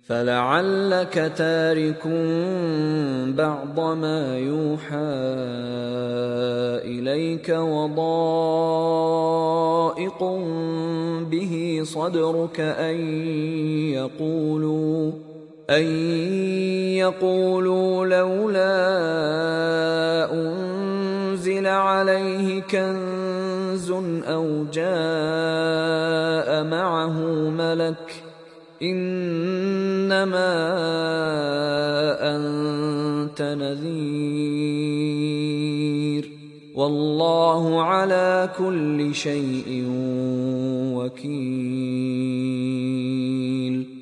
فلعلك تارك بعض ما يوحى إليك وضائق به صدرك أن يقولوا لولا أنزل عليه كنز أو جاء معه ملك إنما أنت نذير والله على كل شيء وكيل.